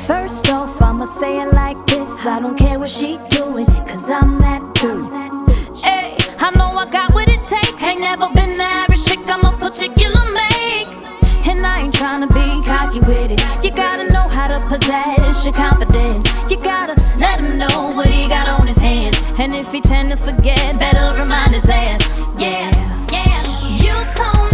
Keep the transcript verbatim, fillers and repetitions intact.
First off, I'ma say it like this: I don't care what she doing, cause I'm that dude. Hey, I know I got what it takes. Ain't never been the average chick, I'm a particular make. And I ain't tryna be cocky with it. You gotta know how to possess your confidence. You gotta let him know what he got on his hands. And if he tend to forget, better remind his ass. Yeah, yeah. You told me